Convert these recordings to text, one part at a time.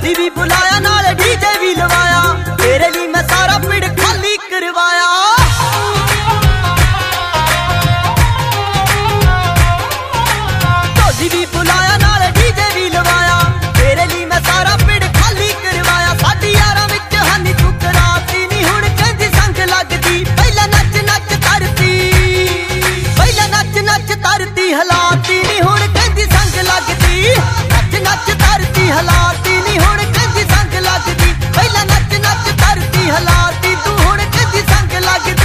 ढोली भी बुलाया नाल डीजे भी लवाया, तेरे लिए मैं सारा पिंड खाली करवाया। ढोली भी बुलाया नाल डीजे भी लवाया, तेरे लिए मैं सारा पिंड खाली करवाया। साडी यारां विच हानी तू कराती नी, हुण कहंदी संग लगदी पहला नच नच तरती, पहला नच नच तरती हलाती नी, हुण कहंदी संग लगदी नच नच तरती हलाती नी, हुण कहंदी संग लगदी पहला नच नच तरती हलाती, तू हुण कहंदी संग लगदी।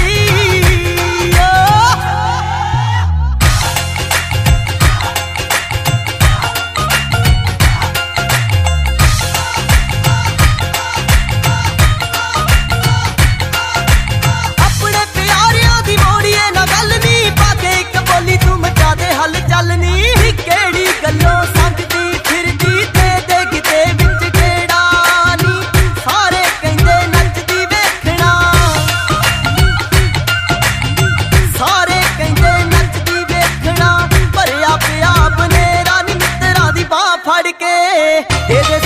अपने प्यारियां दी मोड़िए ना गल नी, पाके एक बोली तू मचा दे हल चल नी, केड़ी गल्लों संगदी फिरदी ते दे किते विच केड़ा नी, सारे कहंदे नचदी वेखना, सारे कहंदे नचदी वेखना, भरिया पिया बनेरा नी मित्तरां दी बाह फड़ के दे दे